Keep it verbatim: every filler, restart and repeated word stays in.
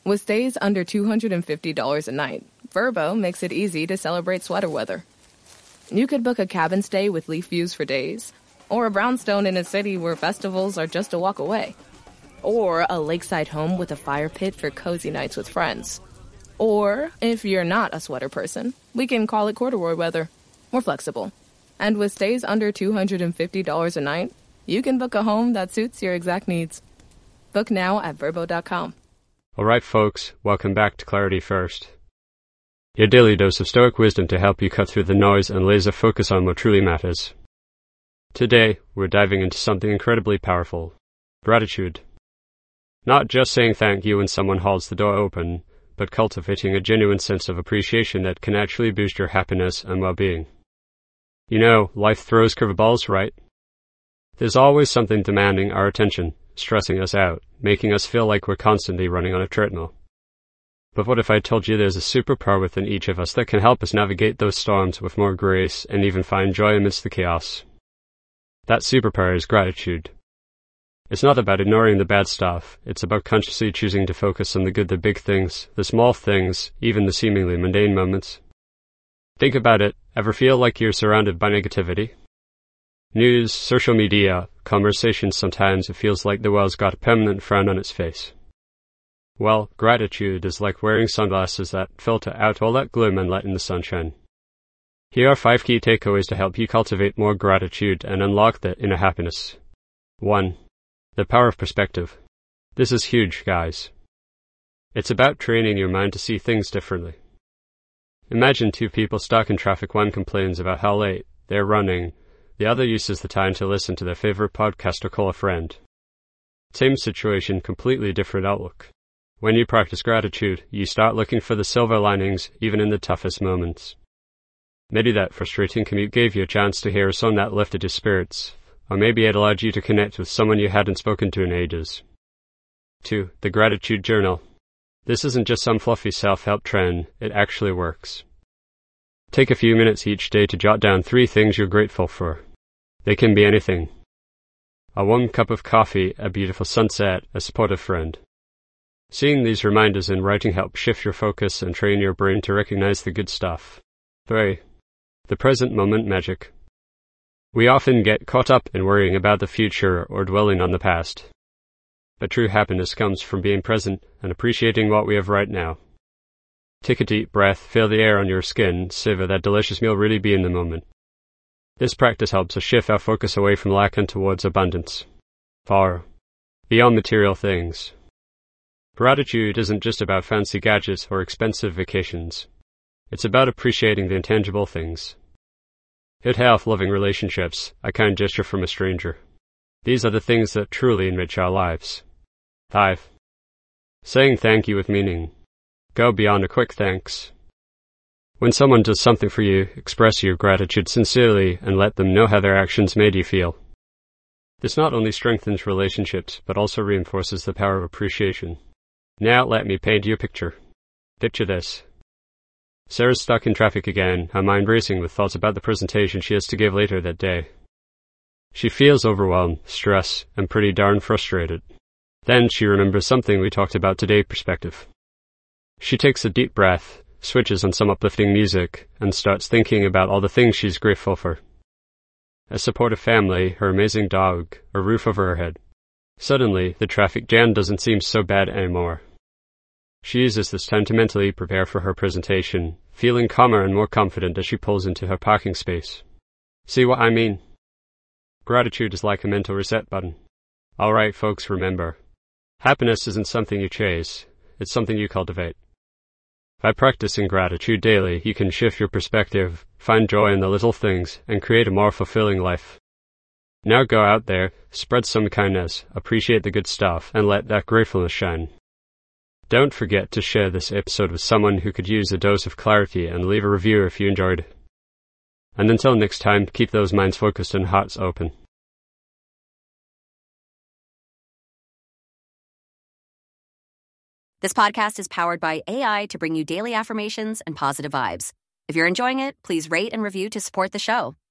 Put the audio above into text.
With stays under two hundred fifty dollars a night, Vrbo makes it easy to celebrate sweater weather. You could book a cabin stay with leaf views for days, or a brownstone in a city where festivals are just a walk away, or a lakeside home with a fire pit for cozy nights with friends. Or, if you're not a sweater person, we can call it corduroy weather. We're flexible. And with stays under two hundred fifty dollars a night, you can book a home that suits your exact needs. Book now at Vrbo dot com. All right, folks, welcome back to Clarity First. Your daily dose of Stoic wisdom to help you cut through the noise and laser focus on what truly matters. Today, we're diving into something incredibly powerful: gratitude. Not just saying thank you when someone holds the door open, but cultivating a genuine sense of appreciation that can actually boost your happiness and well-being. You know, life throws curveballs, right? There's always something demanding our attention, stressing us out, making us feel like we're constantly running on a treadmill. But what if I told you there's a superpower within each of us that can help us navigate those storms with more grace and even find joy amidst the chaos? That superpower is gratitude. It's not about ignoring the bad stuff. It's about consciously choosing to focus on the good, the big things, the small things, even the seemingly mundane moments. Think about it. Ever feel like you're surrounded by negativity? News, social media, conversations, sometimes it feels like the world's got a permanent frown on its face. Well, gratitude is like wearing sunglasses that filter out all that gloom and let in the sunshine. Here are five key takeaways to help you cultivate more gratitude and unlock the inner happiness. one. The power of perspective. This is huge, guys. It's about training your mind to see things differently. Imagine two people stuck in traffic. One complains about how late they're running. The other uses the time to listen to their favorite podcast or call a friend. Same situation, completely different outlook. When you practice gratitude, you start looking for the silver linings, even in the toughest moments. Maybe that frustrating commute gave you a chance to hear a song that lifted your spirits, or maybe it allowed you to connect with someone you hadn't spoken to in ages. two. The Gratitude Journal. This isn't just some fluffy self-help trend, it actually works. Take a few minutes each day to jot down three things you're grateful for. They can be anything. A warm cup of coffee, a beautiful sunset, a supportive friend. Seeing these reminders in writing helps shift your focus and train your brain to recognize the good stuff. three. The present moment magic. We often get caught up in worrying about the future or dwelling on the past. But true happiness comes from being present and appreciating what we have right now. Take a deep breath, feel the air on your skin, savor that delicious meal, really be in the moment. This practice helps us shift our focus away from lack and towards abundance. four. Beyond material things. Gratitude isn't just about fancy gadgets or expensive vacations. It's about appreciating the intangible things. Good health, loving relationships, a kind gesture from a stranger. These are the things that truly enrich our lives. five. Saying thank you with meaning. Go beyond a quick thanks. When someone does something for you, express your gratitude sincerely and let them know how their actions made you feel. This not only strengthens relationships, but also reinforces the power of appreciation. Now let me paint you a picture. Picture this. Sarah's stuck in traffic again, her mind racing with thoughts about the presentation she has to give later that day. She feels overwhelmed, stressed, and pretty darn frustrated. Then she remembers something we talked about today: perspective. She takes a deep breath, switches on some uplifting music, and starts thinking about all the things she's grateful for. A supportive family, her amazing dog, a roof over her head. Suddenly, the traffic jam doesn't seem so bad anymore. She uses this time to mentally prepare for her presentation, feeling calmer and more confident as she pulls into her parking space. See what I mean? Gratitude is like a mental reset button. Alright folks, remember, happiness isn't something you chase, it's something you cultivate. By practicing gratitude daily, you can shift your perspective, find joy in the little things, and create a more fulfilling life. Now go out there, spread some kindness, appreciate the good stuff, and let that gratefulness shine. Don't forget to share this episode with someone who could use a dose of clarity and leave a review if you enjoyed it. And until next time, keep those minds focused and hearts open. This podcast is powered by A I to bring you daily affirmations and positive vibes. If you're enjoying it, please rate and review to support the show.